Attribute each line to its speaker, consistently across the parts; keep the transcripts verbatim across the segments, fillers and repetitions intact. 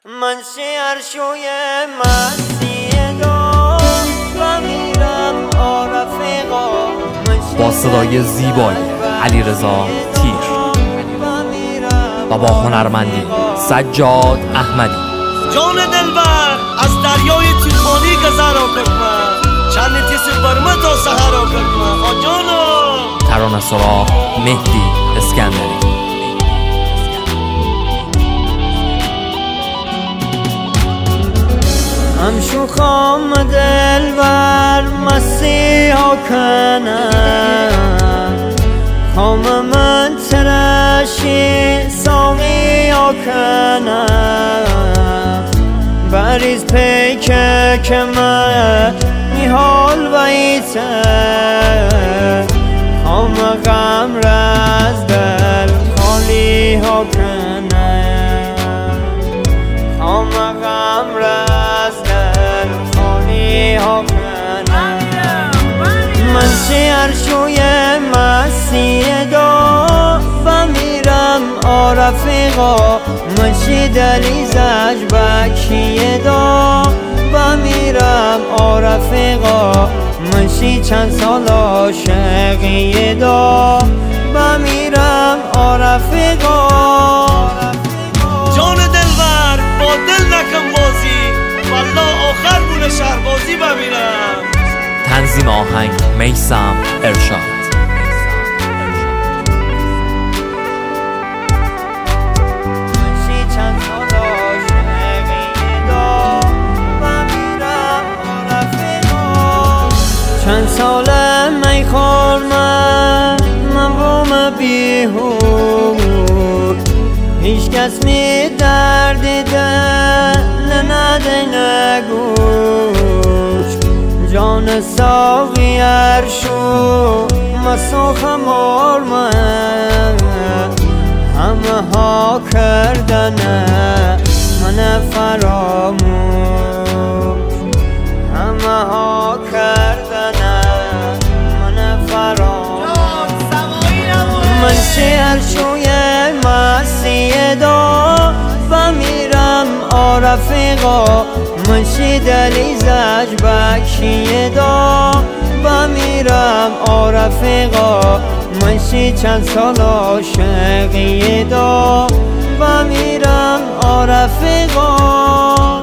Speaker 1: من شعرشوی مسیح دار و میرم آرفقا.
Speaker 2: با صدای زیبای علیرضا تیر و با هنرمندی سجاد احمدی.
Speaker 3: جان دلبر از دریای طوفانی گذرا کرد، چند تیس برمه تا سهرا کرد. آ جانا
Speaker 2: ترانه سرا مهدی اسکندری.
Speaker 1: همشو خام دلبر مسیحا کنم، خام من ترشی ساقیا کنم. بریز پیکه که من نیحال ویته، خام غم رز دل خالی ها کنم. خام غم رز دل خالی ها کنم. من شعرشوی مسیح دا و میرم آرفقا. من شیدلی زج بکیه دا و میرم آرفقا. من شی چند سال عاشقیه دا و میرم آرفقا.
Speaker 3: جان دلبر با دل نکن بازی، والله آخر بونه شهربازی ببینم.
Speaker 2: تنظیم آهنگ میثم ارشاد.
Speaker 1: چند ساله می خورم مقام بیهود، هیچ کس می دردی دل نده نگوش. جان ساقی ارشو مسوخ مرمن، همه ها کردن من فراموش. همه ها کردن من فراموش. من شعرشوی مسیح دا و میرم آرفقا. من شیدلی زج بکیه دا و میرم آرفقا. من شی چند سال عاشقیه دا و میرم آرفقا.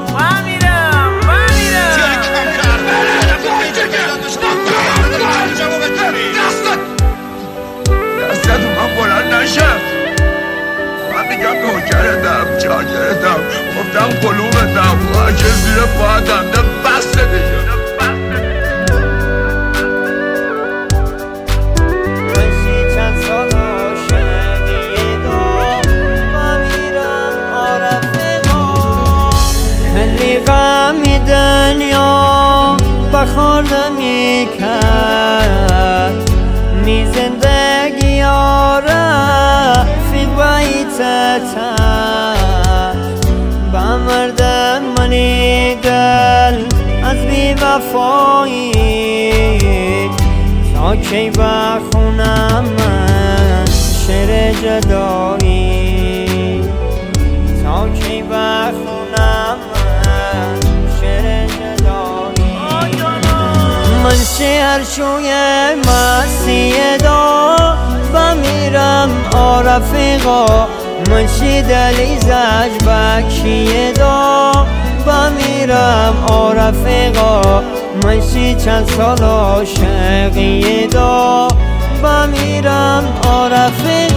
Speaker 4: من میگم نوکرتم، چاکرتم، گفتم قلوبتم، خاک زیر پاتم، ده بسته دیگه.
Speaker 1: من شی چند سال عاشقیه دا و میرم آرفقا. خیلی غمی دنیا بخورده میکرد، می زندگی آرفیق ویتتر. با مردم منی دل از بی وفایی، تا کی بخونم من شعر جدایی. تا کی بخونم من شعر جدایی. من شعرشوی مسیح دا و میرم آرفقا. من شیدلی زج بکیه دا و میرم آرفقا. من شی چند سال عاشقیه دا و میرم آرفقا.